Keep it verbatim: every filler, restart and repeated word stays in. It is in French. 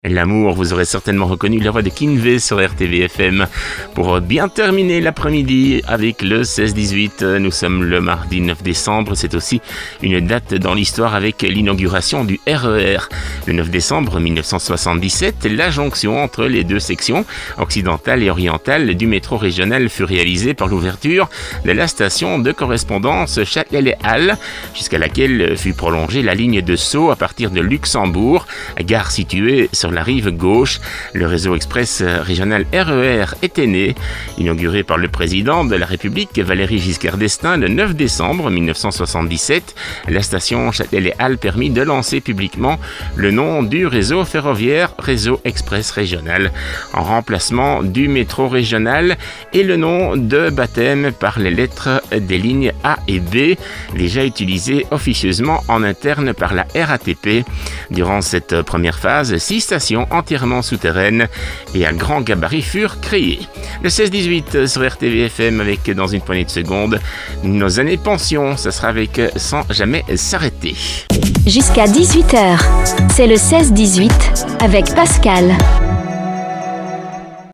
L'amour, vous aurez certainement reconnu la voix de Kinvey sur R T V F M. Pour bien terminer l'après-midi avec le seize dix-huit, nous sommes le mardi neuf décembre. C'est aussi une date dans l'histoire avec l'inauguration du R E R. Le neuf décembre mille neuf cent soixante-dix-sept, la jonction entre les deux sections, occidentale et orientale, du métro régional fut réalisée par l'ouverture de la station de correspondance Châtelet-Les-Halles, jusqu'à laquelle fut prolongée la ligne de Sceaux à partir de Luxembourg, gare située sur la rive gauche. Le réseau express régional R E R était né, inauguré par le président de la République Valéry Giscard d'Estaing le neuf décembre mille neuf cent soixante-dix-sept. La station Châtelet-Les-Halles permit de lancer publiquement le nom du réseau ferroviaire Réseau Express Régional, en remplacement du métro régional, et le nom de baptême par les lettres des lignes A et B, déjà utilisées officieusement en interne par la R A T P. Durant cette première phase, six stations entièrement souterraines et à grand gabarit furent créées. Le seize dix-huit sur R T V F M avec, dans une poignée de secondes, nos années pension. Ça sera avec Sans jamais s'arrêter. Jusqu'à dix-huit heures, c'est le seize dix-huit avec Pascal.